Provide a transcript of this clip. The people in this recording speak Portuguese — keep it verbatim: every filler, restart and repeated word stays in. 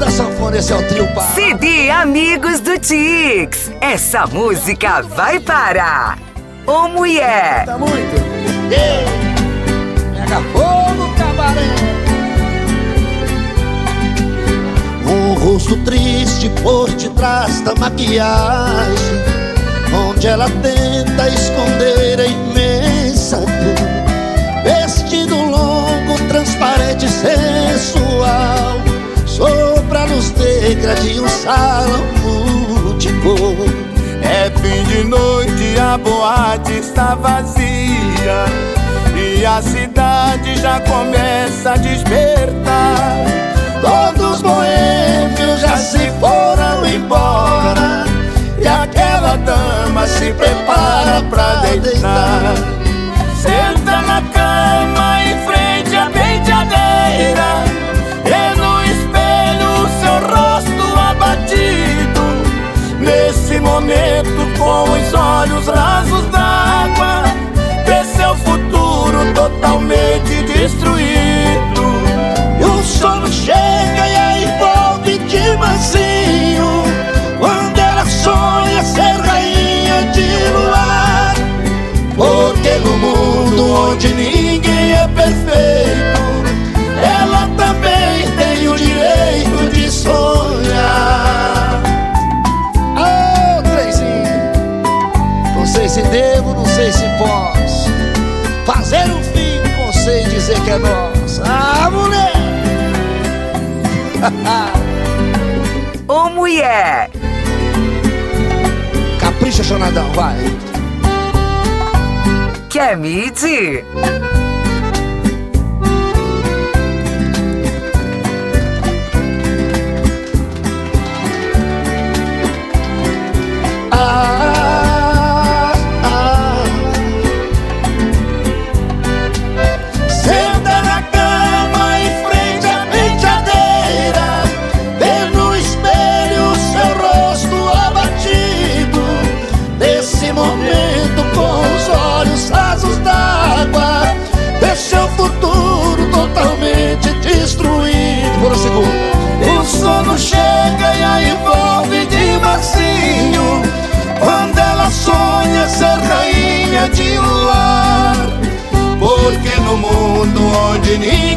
da sanfona, esse é o trio Pará. C D Amigos do Tix. Essa música vai para Ô Mulher. Tá muito. Ei, pega fogo, cabaré. Um rosto triste por detrás da maquiagem, onde ela tenta esconder a imensa dor. Vestido longo, transparente, sensual, sobre a luz negra de um salão multicor. É fim de noite, a boate está vazia e a cidade já começa a despertar. Todos os boêmios já se foram embora e aquela dama se prepara pra deitar. Senta na cama em frente à penteadeira e no espelho o seu rosto abatido. Nesse momento, com os olhos rasos d'água, vê seu futuro totalmente destruído. E o sono chega e a envolve de mansinho, quando ela sonha ser rainha de luar. Porque no mundo onde ninguém é perfeito, ela também tem o direito de sonhar. Ô, oh, trenzinho, não sei se devo, não sei se posso fazer um fim com você e dizer que é nossa. Ah, mulher! Ô Mulher. Capricha, Jonadão, vai. Quer medir? Ah, ah. Senta na cama em frente à penteadeira, vê no espelho o seu rosto abatido. Nesse momento, com os olhos rasos d'água, vê seu futuro totalmente destruído. Por um segundo. O sono chega e a envolve de mansinho, quando ela sonha ser rainha de luar. Porque no mundo onde ninguém